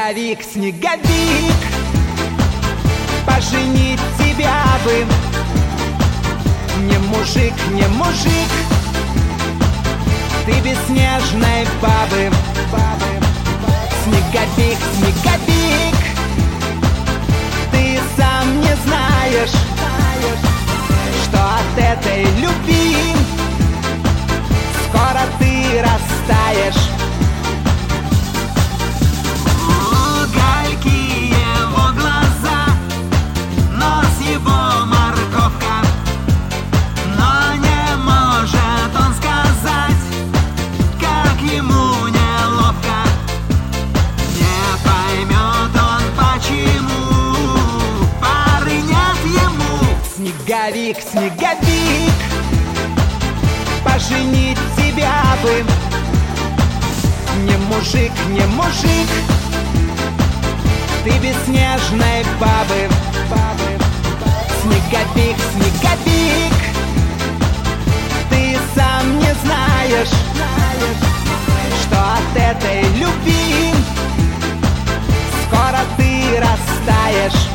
Снеговик, снеговик, поженить тебя бы. Не мужик, не мужик, ты без снежной бабы. Снеговик, снеговик, ты сам не знаешь, что от этой любви скоро ты растаешь. Угольки его глаза, нос его морковка, но не может он сказать, как ему неловко. Не поймет он, почему пары нет ему. Снеговик, снеговик, поженить тебя бы. Не мужик, не мужик, ты без снежной бабы. Снеговик, снеговик, ты сам не знаешь, что от этой любви скоро ты растаешь.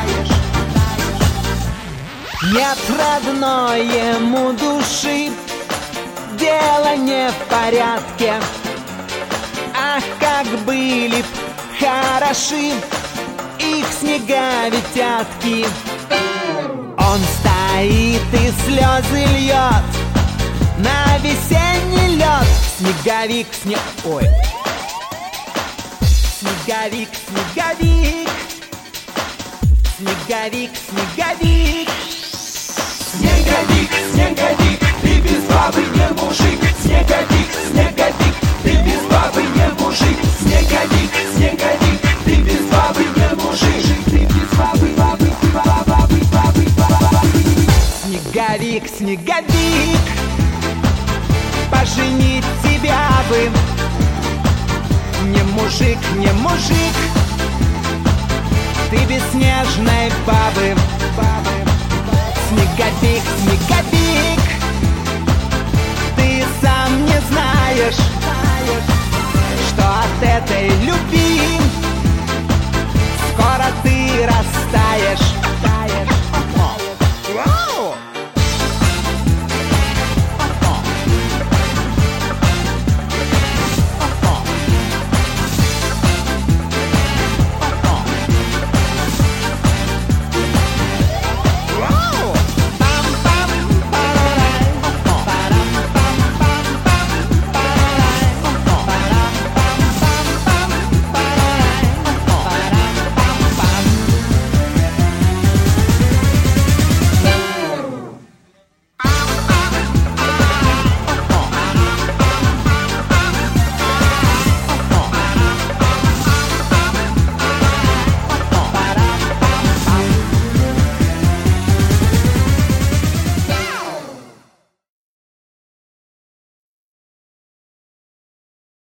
Нет родной ему души, дело не в порядке. Ах, как были б хороши их снеговитятки. Он стоит и слезы льет на весенний лед. Снеговик, Ой. Снеговик, снеговик, снеговик, снеговик. Снеговик, снеговик, ты без бабы не мужик. Снеговик, снеговик, ты без бабы не мужик. Снеговик, снеговик, ты без бабы не мужик. Ты без бабы, бабы, бабы, бабы, бабы. Снеговик, снеговик, поженить тебя бы. Не мужик, не мужик, ты без снежной бабы. Снеговик, снеговик, ты сам не знаешь, что от этой любви